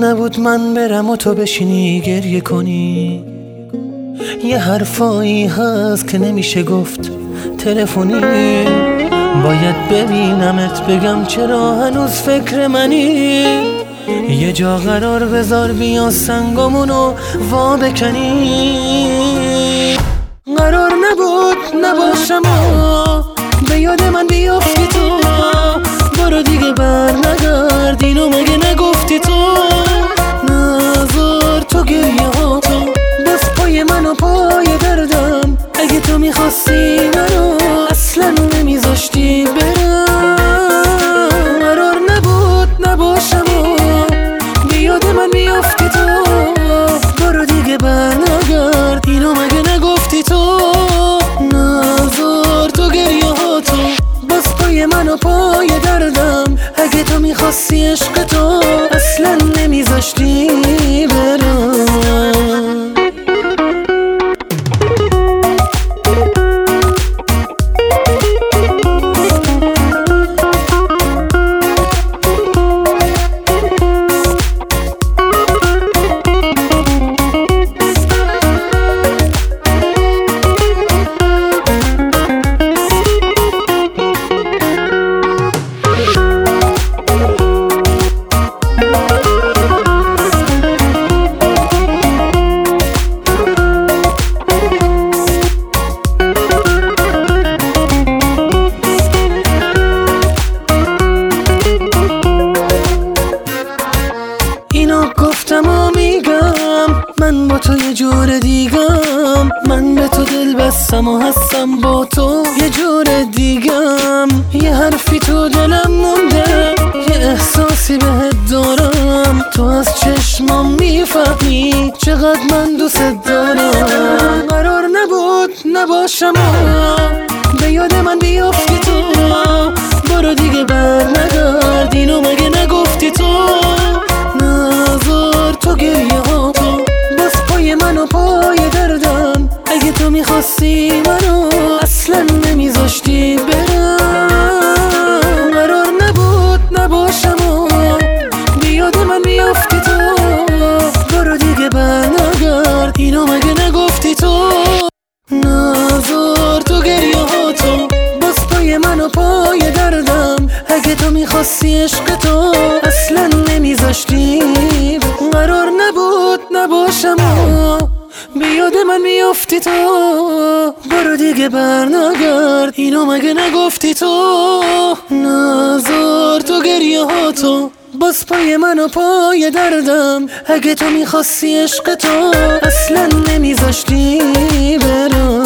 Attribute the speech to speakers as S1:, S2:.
S1: نبود من برم و تو بشینی گریه کنی. یه حرفایی هست که نمیشه گفت تلفنی. باید ببینمت بگم چرا هنوز فکر منی. یه جا قرار بذار بیا سنگامونو وا بکنی. قرار نبود نباشم و به یاد من بیافتی تو. برو دیگه بر نگرد اینو مگه نگفتی تو. نذار تو گریه ها تو بس پای منو پای دردم. اگه تو میخواستی منو اصلا نمیذاشتی برم. قرار نبود نباشم و به یاد من بیافتی تو. برو دیگه بر نگرد اینو مگه نگفتی تو. نذار تو گریه ها تو بس پای منو پای دردم. اگه تو میخواستی عشق تو اصلا نمیذاشتی برم. گفتم و میگم من با تو یه جور دیگم. من به تو دل بستم و هستم با تو یه جور دیگم. یه حرفی تو دلم مونده یه احساسی بهت دارم. تو از چشمام میفهمی چقدر من دوست دارم. قرار نبود نباشم و به یاد من بیافتی تو. برو دیگه بر نگرد اینو مگه نگفتی تو. نذار تو گریه ها تو بس پای منو پای دردم. اگه تو میخواستی منو اصلا نمیذاشتی برم. قرار نبود نباشم و بیاد من بیافتی تو. برو دیگه بر نگرد اینو مگه نگفتی تو. نذار تو گریه ها تو بس پای منو پای دردم. اگه تو میخواستی عشق تو اصلا نمیذاشتی. قرار نبود نباشم و بیاد من میافتی تو. برو دیگه بر نگرد اینو مگه نگفتی تو. نذار تو گریه ها تو بس پای منو پای دردم. اگه تو میخواستی عشق تو اصلا نمیذاشتی برم.